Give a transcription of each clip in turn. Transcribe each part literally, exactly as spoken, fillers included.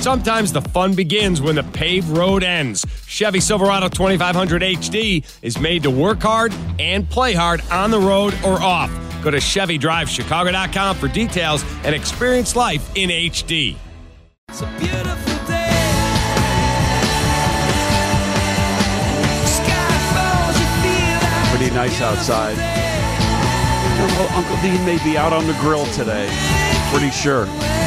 Sometimes the fun begins when the paved road ends. Chevy Silverado twenty-five hundred H D is made to work hard and play hard on the road or off. Go to Chevy Drive Chicago dot com for details and experience life in H D. It's a beautiful day. Pretty nice outside. Well, Uncle Dean may be out on the grill today. Pretty sure.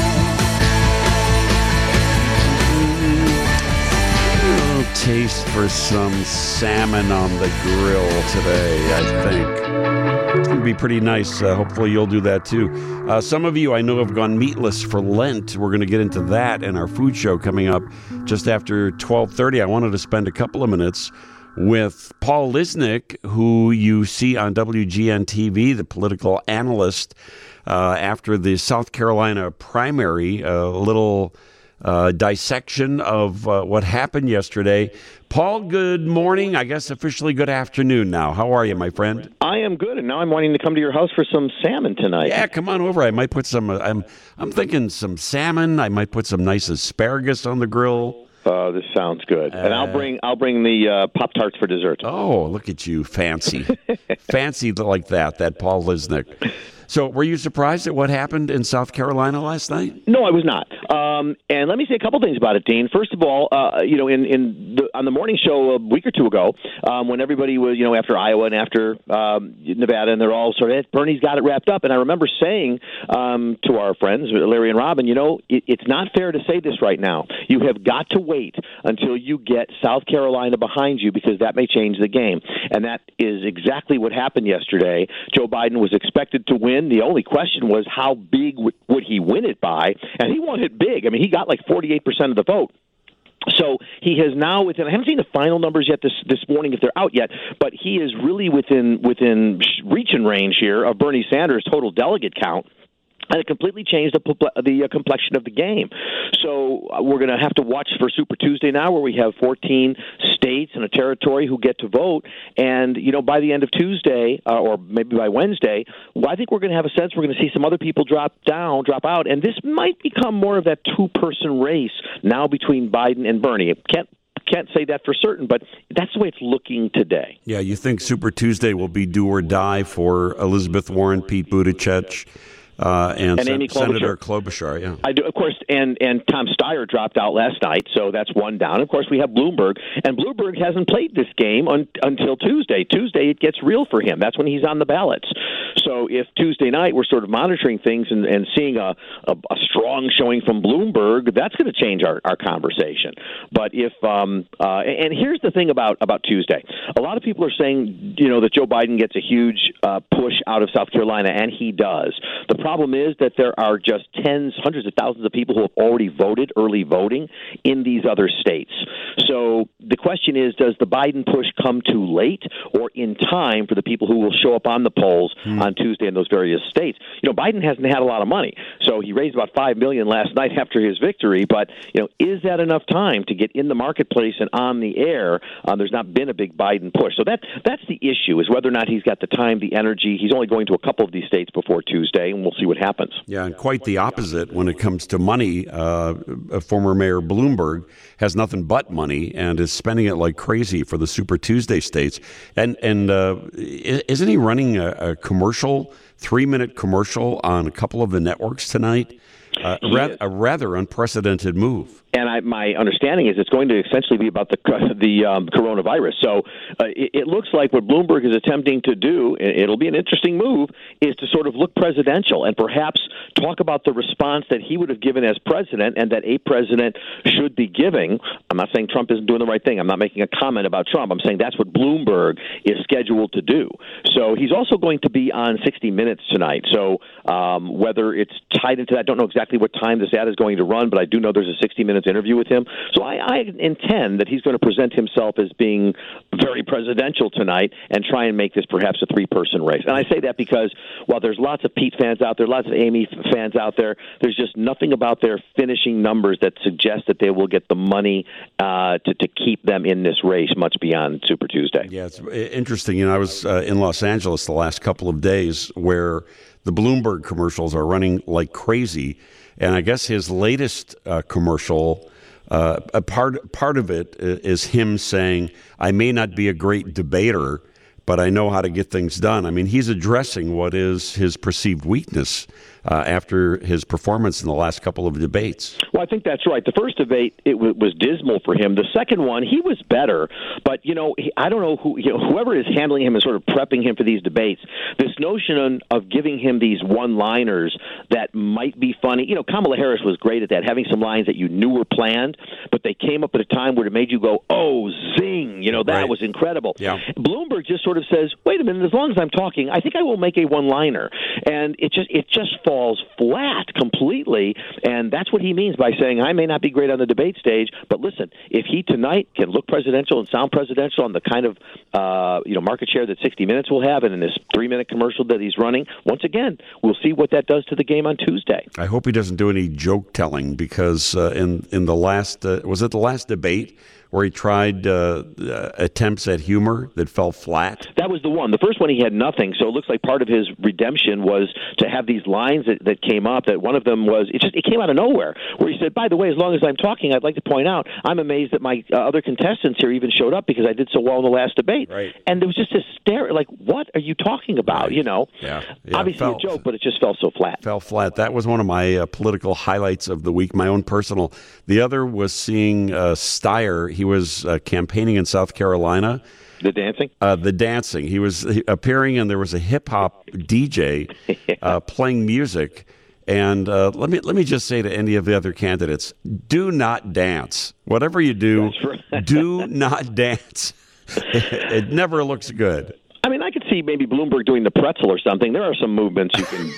Oh, taste for some salmon on the grill today, I think. It's going to be pretty nice. Uh, hopefully you'll do that too. Uh, some of you I know have gone meatless for Lent. We're going to get into that in our food show coming up just after twelve thirty. I wanted to spend a couple of minutes with Paul Lisnek, who you see on W G N T V, the political analyst, uh, after the South Carolina primary, a little uh, dissection of uh, what happened yesterday. Paul, good morning. I guess officially good afternoon now. How are you, my friend? I am good, and now I'm wanting to come to your house for some salmon tonight. Yeah, come on over. I might put some, uh, I'm, I'm thinking some salmon. I might put some nice asparagus on the grill. Uh, this sounds good, uh, and I'll bring I'll bring the uh, Pop-Tarts for dessert. Oh, look at you, fancy, fancy like that. That Paul Lisnek. So, were you surprised at what happened in South Carolina last night? No, I was not. Um, and let me say a couple things about it, Dean. First of all, uh, you know, in, in the, on the morning show a week or two ago, um, when everybody was, you know, after Iowa and after um, Nevada, and they're all sort of, Bernie's got it wrapped up. And I remember saying um, to our friends, Larry and Robin, you know, it, it's not fair to say this right now. You have got to wait until you get South Carolina behind you, because that may change the game. And that is exactly what happened yesterday. Joe Biden was expected to win. The only question was how big w- would he win it by, and he won it big. I mean, he got like forty-eight percent of the vote. So he has now within. I haven't seen the final numbers yet this this morning if they're out yet, but he is really within within reach and range here of Bernie Sanders' total delegate count. And it completely changed the, the uh, complexion of the game. So uh, we're going to have to watch for Super Tuesday now, where we have fourteen states and a territory who get to vote. And, you know, by the end of Tuesday, uh, or maybe by Wednesday, well, I think we're going to have a sense we're going to see some other people drop down, drop out. And this might become more of that two-person race now between Biden and Bernie. It can't Can't say that for certain, but that's the way it's looking today. Yeah, you think Super Tuesday will be do or die for Elizabeth Warren, Pete Buttigieg, Uh, and, and Sen- Amy Klobuchar. Senator Klobuchar, yeah. I do, of course, and, and Tom Steyer dropped out last night, so that's one down. Of course, we have Bloomberg, and Bloomberg hasn't played this game un, until Tuesday. Tuesday, it gets real for him. That's when he's on the ballots. So if Tuesday night we're sort of monitoring things and, and seeing a, a, a strong showing from Bloomberg, that's going to change our, our conversation. But if um, uh, and here's the thing about, about Tuesday. A lot of people are saying, you know, that Joe Biden gets a huge uh, push out of South Carolina, and he does. The problem is that there are just tens, hundreds of thousands of people who have already voted, early voting, in these other states. So the question is, does the Biden push come too late or in time for the people who will show up on the polls hmm. on Tuesday in those various states? You know, Biden hasn't had a lot of money, so he raised about five million dollars last night after his victory. But, you know, is that enough time to get in the marketplace and on the air? Um, there's not been a big Biden push. So that that's the issue, is whether or not he's got the time, the energy. He's only going to a couple of these states before Tuesday, and we'll see what happens. Yeah, and quite the opposite when it comes to money. Uh, former Mayor Bloomberg has nothing but money and is spending it like crazy for the Super Tuesday states. And and uh, isn't he running a, a commercial, three-minute commercial on a couple of the networks tonight? Uh, ra- a rather unprecedented move. And I, my understanding is it's going to essentially be about the the um, coronavirus. So uh, it, it looks like what Bloomberg is attempting to do, it'll be an interesting move, is to sort of look presidential and perhaps talk about the response that he would have given as president and that a president should be giving. I'm not saying Trump isn't doing the right thing. I'm not making a comment about Trump. I'm saying that's what Bloomberg is scheduled to do. So he's also going to be on sixty minutes tonight. So um, whether it's tied into that, I don't know exactly what time this ad is going to run, but I do know there's a sixty minutes interview with him. So I, I intend that he's going to present himself as being very presidential tonight and try and make this perhaps a three-person race. And I say that because while there's lots of Pete fans out there, lots of Amy fans out there, there's just nothing about their finishing numbers that suggest that they will get the money uh, to, to keep them in this race much beyond Super Tuesday. Yeah, it's interesting. You know, I was uh, in Los Angeles the last couple of days where the Bloomberg commercials are running like crazy. And I guess his latest uh, commercial, uh, a part part of it is him saying, "I may not be a great debater, but I know how to get things done." I mean, he's addressing what is his perceived weakness uh, after his performance in the last couple of debates. Well, I think that's right. The first debate, it w- was dismal for him. The second one, he was better. But, you know, he, I don't know who, you know, whoever is handling him and sort of prepping him for these debates, this notion of giving him these one-liners that might be funny. You know, Kamala Harris was great at that, having some lines that you knew were planned, but they came up at a time where it made you go, oh, zing. You know, that Right. was incredible. Yeah. Bloomberg just sort of says, wait a minute, as long as I'm talking, I think I will make a one-liner. And it just it just falls flat completely, and that's what he means by saying, I may not be great on the debate stage, but listen, if he tonight can look presidential and sound presidential on the kind of uh, you know market share that sixty minutes will have and in this three-minute commercial that he's running, once again, we'll see what that does to the game on Tuesday. I hope he doesn't do any joke telling because uh, in in the last uh, was it the last debate where he tried uh, uh, attempts at humor that fell flat? That was the one. The first one he had nothing, so it looks like part of his redemption was to have these lines that, that came up. That one of them was it just it came out of nowhere, where he said, "By the way, as long as I'm talking, I'd like to point out I'm amazed that my uh, other contestants here even showed up because I did so well in the last debate." Right. And there was just this stare, like, "What are you talking about?" Right. You know, Yeah. Yeah, obviously fell- a joke, but it just fell so flat. Fell flat. That was one of my uh, political highlights of the week, my own personal. The other was seeing uh, Steyer. He was uh, campaigning in South Carolina. The dancing? Uh, the dancing. He was appearing, and there was a hip hop D J uh, playing music. And uh, let me let me just say to any of the other candidates: do not dance. Whatever you do, right. do not dance. It, it never looks good. I mean, I could see maybe Bloomberg doing the pretzel or something. There are some movements you can.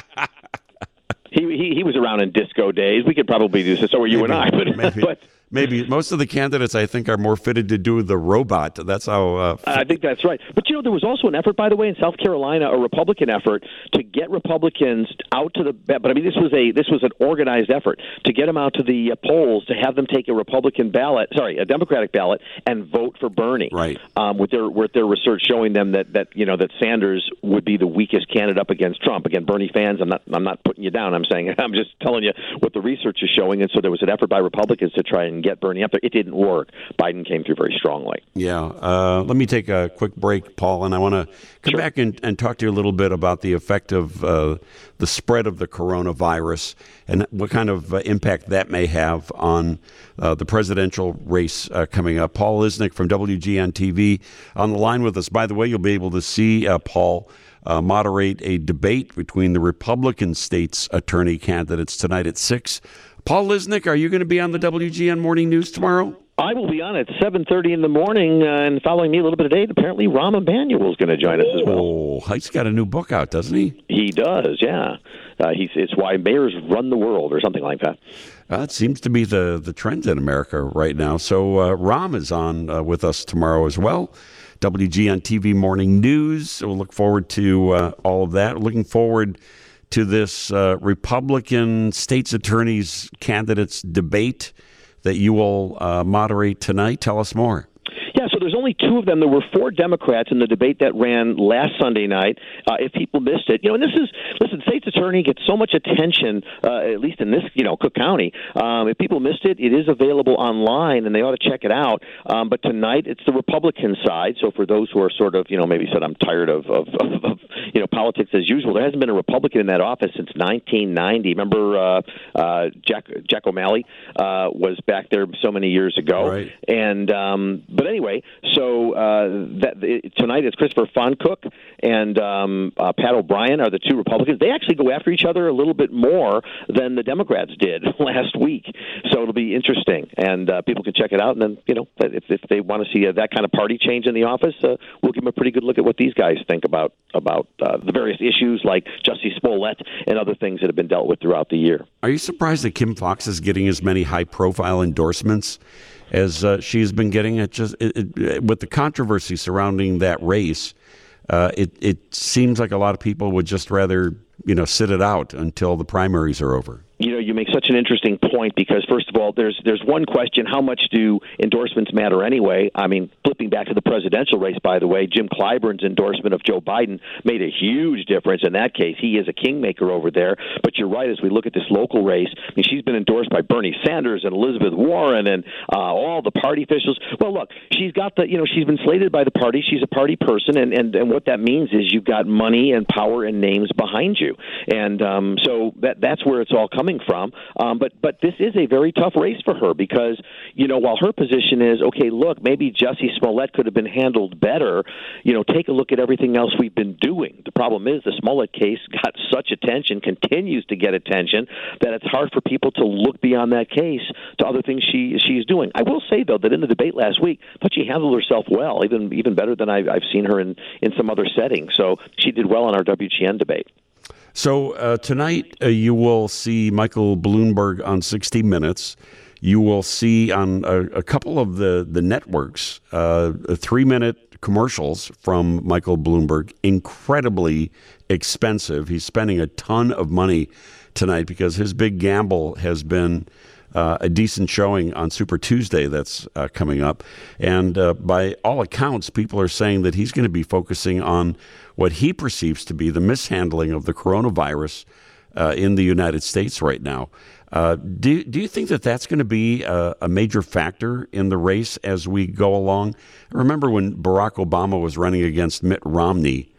he, he he was around in disco days. We could probably do this. So are you Maybe, and I. But maybe. but. Maybe most of the candidates, I think, are more fitted to do the robot. That's how. Uh, I think that's right. But, you know, there was also an effort, by the way, in South Carolina, a Republican effort to get Republicans out to the – but, I mean, this was a this was an organized effort to get them out to the uh, polls, to have them take a Republican ballot – sorry, a Democratic ballot and vote for Bernie. Right. Um, with their with their research showing them that, that, you know, that Sanders would be the weakest candidate up against Trump. Again, Bernie fans, I'm not I'm not putting you down. I'm saying – I'm just telling you what the research is showing. And so there was an effort by Republicans to try and get Bernie up there. It didn't work. Biden came through very strongly. Yeah. Uh, let me take a quick break, Paul, and I want to come Sure. back and, and talk to you a little bit about the effect of uh, the spread of the coronavirus and what kind of uh, impact that may have on uh, the presidential race uh, coming up. Paul Lisnek from W G N T V on the line with us. By the way, you'll be able to see uh, Paul uh, moderate a debate between the Republican state's attorney candidates tonight at six. Paul Lisnek, are you going to be on the W G N Morning News tomorrow? I will be on at seven thirty in the morning, uh, and following me a little bit of eight, apparently Rahm Emanuel is going to join us as well. Oh, he's got a new book out, doesn't he? He does, yeah. Uh, he's, it's Why Mayors Run the World or something like that. Uh, it seems to be the, the trend in America right now. So uh, Rahm is on uh, with us tomorrow as well. W G N T V Morning News. So we'll look forward to uh, all of that. Looking forward to this uh, Republican state's attorneys candidates debate that you will uh, moderate tonight. Tell us more. Yeah, so there's only two of them. There were four Democrats in the debate that ran last Sunday night. Uh, if people missed it, you know, and this is, listen, state's attorney gets so much attention, uh, at least in this, you know, Cook County. Um, if people missed it, it is available online, and they ought to check it out. Um, but tonight, it's the Republican side. So for those who are sort of, you know, maybe said, I'm tired of, of, of, of you know, politics as usual, there hasn't been a Republican in that office since nineteen ninety. Remember uh, uh, Jack Jack O'Malley uh, was back there so many years ago. Right. And um, but anyway, so uh, that it, tonight it's Christopher Foncook and um, uh, Pat O'Brien are the two Republicans. They actually go after each other a little bit more than the Democrats did last week. So it'll be interesting, and uh, people can check it out. And then, you know, if, if they want to see uh, that kind of party change in the office, uh, we'll give them a pretty good look at what these guys think about about uh, the various issues like Jussie Smollett and other things that have been dealt with throughout the year. Are you surprised that Kim Foxx is getting as many high-profile endorsements as uh, she's been getting? It just it, it, with the controversy surrounding that race, uh, it it seems like a lot of people would just rather, you know, sit it out until the primaries are over. You know, you make such an interesting point because, first of all, there's there's one question: how much do endorsements matter anyway? I mean, flipping back to the presidential race, by the way, Jim Clyburn's endorsement of Joe Biden made a huge difference in that case. He is a kingmaker over there. But you're right, as we look at this local race, I mean, she's been endorsed by Bernie Sanders and Elizabeth Warren and uh, all the party officials. Well, look, she's got the, you know, she's been slated by the party. She's a party person, and, and, and what that means is you've got money and power and names behind you. And um, so that that's where it's all coming from. Um, but but this is a very tough race for her because, you know, while her position is, okay, look, maybe Jussie Smollett could have been handled better, you know, take a look at everything else we've been doing. The problem is the Smollett case got such attention, continues to get attention, that it's hard for people to look beyond that case to other things she she's doing. I will say, though, that in the debate last week, I thought she handled herself well, even even better than I've, I've seen her in, in some other settings. So she did well in our W G N debate. So uh, tonight uh, you will see Michael Bloomberg on sixty minutes. You will see on a, a couple of the, the networks uh, three-minute commercials from Michael Bloomberg, incredibly expensive. He's spending a ton of money tonight because his big gamble has been uh, a decent showing on Super Tuesday that's uh, coming up. And uh, by all accounts, people are saying that he's going to be focusing on what he perceives to be the mishandling of the coronavirus uh, in the United States right now. Uh, do, do you think that that's going to be a, a major factor in the race as we go along? I remember when Barack Obama was running against Mitt Romney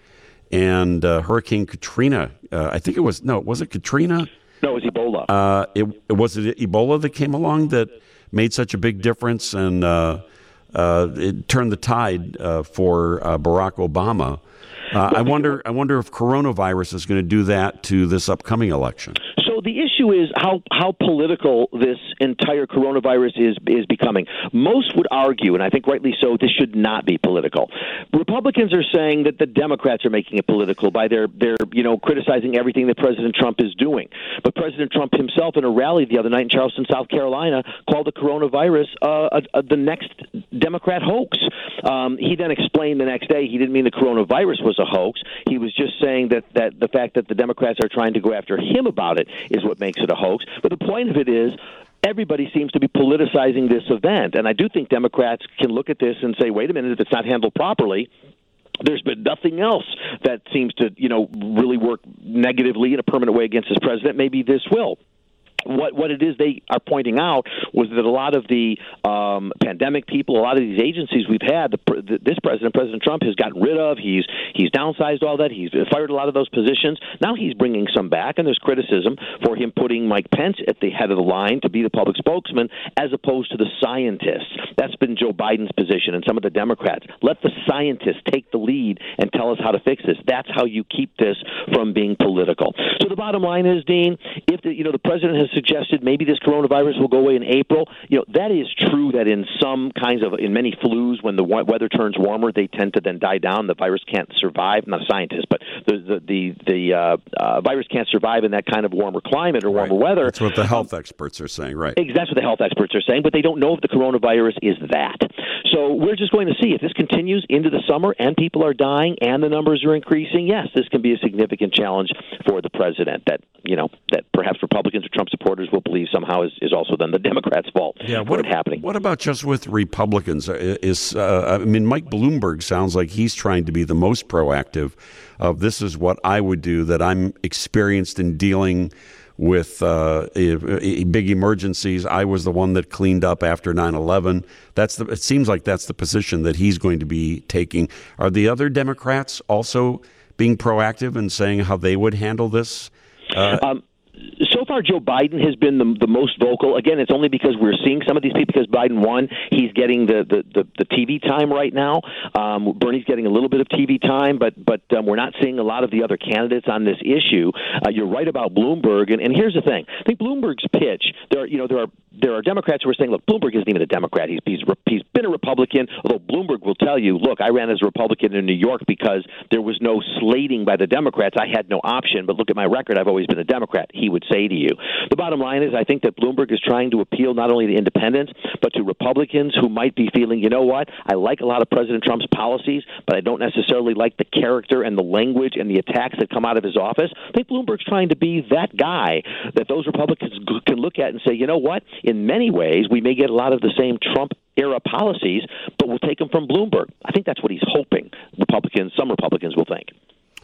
and uh, Hurricane Katrina, uh, I think it was, no, was it Katrina? No, it was Ebola. Uh, it, was it Ebola that came along that made such a big difference and uh, uh, it turned the tide uh, for uh, Barack Obama? Uh, I wonder. I wonder if coronavirus is going to do that to this upcoming election. So the issue is how, how political this entire coronavirus is is becoming. Most would argue, and I think rightly so, this should not be political. Republicans are saying that the Democrats are making it political by their, their you know, criticizing everything that President Trump is doing. But President Trump himself, in a rally the other night in Charleston, South Carolina, called the coronavirus uh, a, a, the next Democrat hoax. Um, he then explained the next day he didn't mean the coronavirus was a hoax. He was just saying that, that the fact that the Democrats are trying to go after him about it is what makes it a hoax. But the point of it is everybody seems to be politicizing this event. And I do think Democrats can look at this and say, wait a minute, if it's not handled properly, there's been nothing else that seems to, you know, really work negatively in a permanent way against this president. Maybe this will. What what it is they are pointing out was that a lot of the um, pandemic people, a lot of these agencies we've had, the, the, this president, President Trump, has gotten rid of. He's he's downsized all that. He's fired a lot of those positions. Now he's bringing some back, and there's criticism for him putting Mike Pence at the head of the line to be the public spokesman as opposed to the scientists. That's been Joe Biden's position and some of the Democrats. Let the scientists take the lead and tell us how to fix this. That's how you keep this from being political. So the bottom line is, Dean, if the, you know the president has suggested maybe this coronavirus will go away in April. You know, that is true that in some kinds of, in many flus, when the weather turns warmer, they tend to then die down. The virus can't survive. I'm not a scientist, but the the the, the uh, uh, virus can't survive in that kind of warmer climate or warmer right. weather. That's what the health um, experts are saying, right? Exactly, that's what the health experts are saying, but they don't know if the coronavirus is that. So we're just going to see if this continues into the summer and people are dying and the numbers are increasing. Yes, this can be a significant challenge for the president that, you know, that perhaps Republicans or Trump supporters will believe somehow is, is also then the Democrats' fault yeah, for what, it happening. What about just with Republicans? Is uh, I mean, Mike Bloomberg sounds like he's trying to be the most proactive of this is what I would do, that I'm experienced in dealing with uh, big emergencies. I was the one that cleaned up after nine eleven. That's the, it seems like that's the position that he's going to be taking. Are the other Democrats also being proactive and saying how they would handle this? Uh, um, So far, Joe Biden has been the, the most vocal. Again, it's only because we're seeing some of these people because Biden won. He's getting the, the, the, the T V time right now. Um, Bernie's getting a little bit of T V time, but but um, we're not seeing a lot of the other candidates on this issue. Uh, you're right about Bloomberg, and, and here's the thing: I think Bloomberg's pitch. There, are, you know, there are there are Democrats who are saying, look, Bloomberg isn't even a Democrat. He's, he's, he's been a Republican, although Bloomberg will tell you, look, I ran as a Republican in New York because there was no slating by the Democrats. I had no option, but look at my record. I've always been a Democrat, he would say to you. The bottom line is I think that Bloomberg is trying to appeal not only to independents, but to Republicans who might be feeling, you know what, I like a lot of President Trump's policies, but I don't necessarily like the character and the language and the attacks that come out of his office. I think Bloomberg's trying to be that guy that those Republicans can look at and say, you know what, in many ways, we may get a lot of the same Trump-era policies, but we'll take them from Bloomberg. I think that's what he's hoping Republicans, some Republicans will think.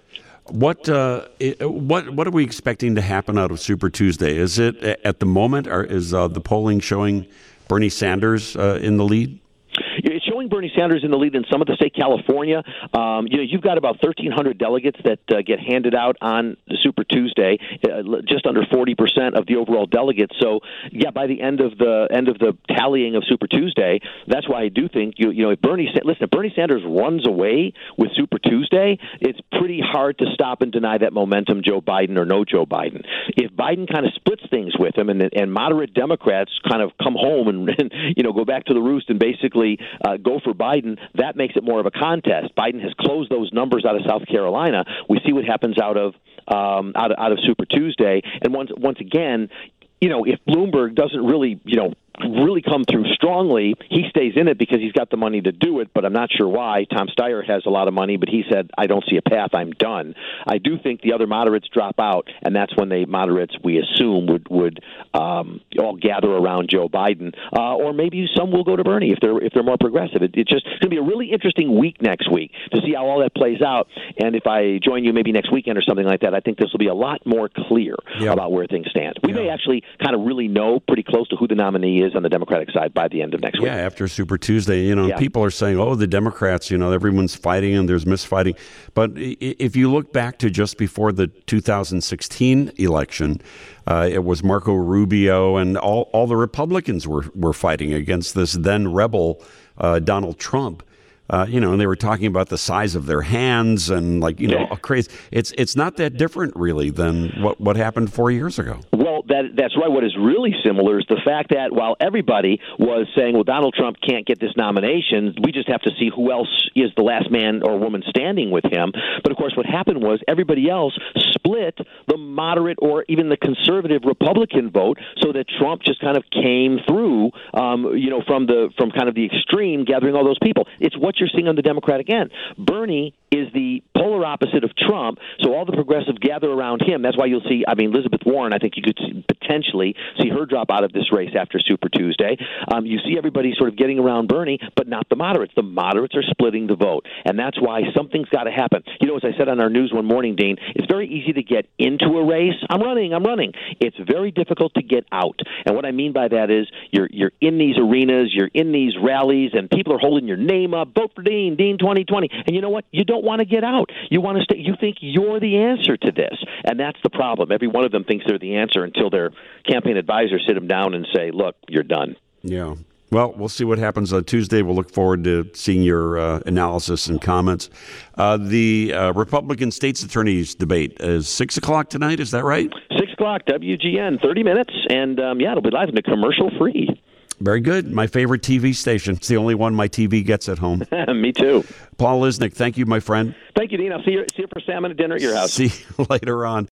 What uh, what what are we expecting to happen out of Super Tuesday? Is it at the moment, or is uh, the polling showing Bernie Sanders uh, in the lead? It's showing Bernie Sanders in the lead in some of the state, California. Um, you know, you've got about thirteen hundred delegates that uh, get handed out on the Super Tuesday, uh, just under forty percent of the overall delegates. So, yeah, by the end of the end of the tallying of Super Tuesday, that's why I do think you you know if Bernie listen, if Bernie Sanders runs away with Super Tuesday, it's pretty hard to stop and deny that momentum, Joe Biden or no Joe Biden. If Biden kind of splits things with him, and and moderate Democrats kind of come home and, and you know go back to the roost and basically Uh, go for Biden, that makes it more of a contest. Biden has closed those numbers out of South Carolina. We see what happens out of um, out of, out of Super Tuesday. And once once again, you know, if Bloomberg doesn't really, you know, really come through strongly, he stays in it because he's got the money to do it, but I'm not sure why. Tom Steyer has a lot of money, but he said, I don't see a path, I'm done. I do think the other moderates drop out, and that's when the moderates, we assume, would would um, all gather around Joe Biden, uh, or maybe some will go to Bernie if they're if they're more progressive. It, it's just going to be a really interesting week next week to see how all that plays out, and if I join you maybe next weekend or something like that, I think this will be a lot more clear yeah. about where things stand. We yeah. may actually kind of really know pretty close to who the nominee is on the Democratic side by the end of next week. Yeah, after Super Tuesday, you know, yeah. people are saying, oh, the Democrats, you know, everyone's fighting and there's misfighting. But if you look back to just before the two thousand sixteen election, uh, it was Marco Rubio and all, all the Republicans were, were fighting against this then rebel uh, Donald Trump. Uh, you know, and they were talking about the size of their hands and like, you know, yeah. crazy. It's it's not that different really than what, what happened four years ago. Well, that that's right. What is really similar is the fact that while everybody was saying, well, Donald Trump can't get this nomination, we just have to see who else is the last man or woman standing with him. But, of course, what happened was everybody else split the moderate or even the conservative Republican vote so that Trump just kind of came through, um, you know, from the from kind of the extreme, gathering all those people. It's what you're seeing on the Democratic end. Bernie is the polar opposite of Trump, so all the progressives gather around him. That's why you'll see, I mean, Elizabeth Warren, I think you could see, potentially see her drop out of this race after Super Tuesday. Um, you see everybody sort of getting around Bernie, but not the moderates. The moderates are splitting the vote, and that's why something's got to happen. You know, as I said on our news one morning, Dean, it's very easy to get into a race. I'm running, I'm running. It's very difficult to get out, and what I mean by that is you're you're in these arenas, you're in these rallies, and people are holding your name up, vote for Dean, Dean twenty twenty, and you know what? You don't want to get out. You want to stay. You think you're the answer to this, and that's the problem. Every one of them thinks they're the answer until their campaign advisors sit them down and say, look, you're done. Yeah. Well, we'll see what happens on Tuesday. We'll look forward to seeing your uh, analysis and comments. Uh, the uh, Republican state's attorneys debate is six o'clock tonight. Is that right? six o'clock, W G N, thirty minutes, and um, yeah, it'll be live and commercial-free. Very good. My favorite T V station. It's the only one my T V gets at home. Me too. Paul Lisnek, thank you, my friend. Thank you, Dean. I'll see you, see you for salmon at dinner at your house. See you later on.